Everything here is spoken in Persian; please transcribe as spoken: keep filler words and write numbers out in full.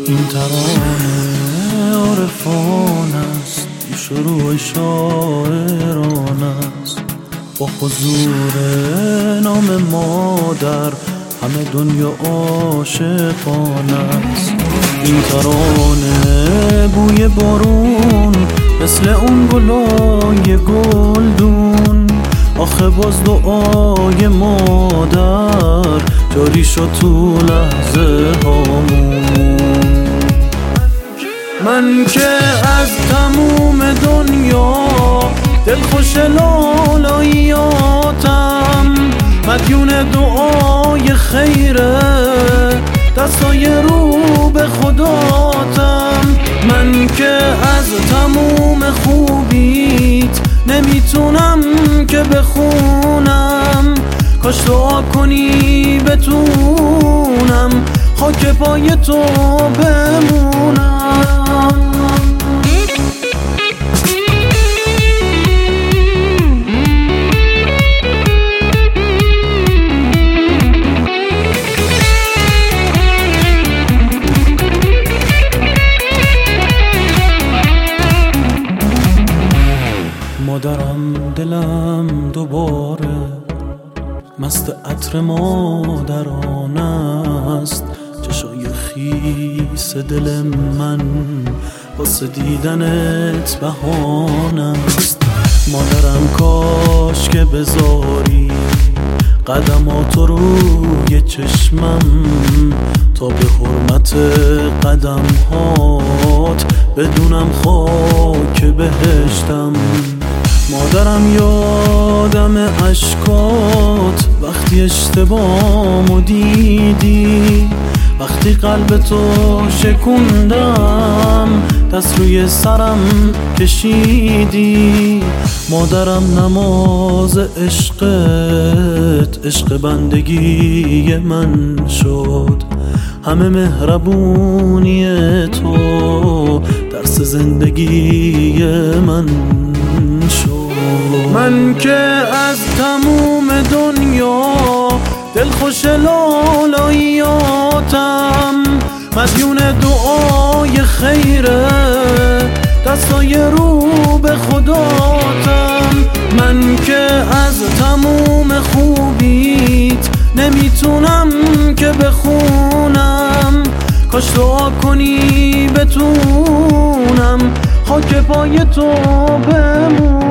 این ترانه عارفان است، شروع شاعران است. با حضور نام مادر همه دنیا عاشقان است. این ترانه بوی بارون مثل اون گلای گلدون، آخه باز دعای مادر جاری شد تو لحظه هامون. من که از تموم دنیا دلخوش لالاییاتم، مدیون دعای خیره دستای رو به خداتم. من که از تموم خوبیت نمیتونم که بخونم، کاش دعا کنی بتونم خاک پای تو بمونم. مادرم دلم دوباره مست عطر مادران است، چشای خیس دل من واسه دیدنت بهانه است. مادرم کاش که بذاری قدماتو روی چشمم، تا به حرمت قدمهات بدونم خاک بهشتم. مادرم یادم اشکات وقتی اشتباهمو دیدی، وقتی قلب تو شکوندم دست روی سرم کشیدی. مادرم نماز عشقت عشق بندگی من شد، همه مهربونی تو درس زندگی من شد. من که از تموم دنیا دلخوش لالاییاتم، مدیون دعای خیره دستای رو به خداتم. من که از تموم خوبیت نمیتونم که بخونم، کاش دعا کنی بتونم خاک پای تو بمونم.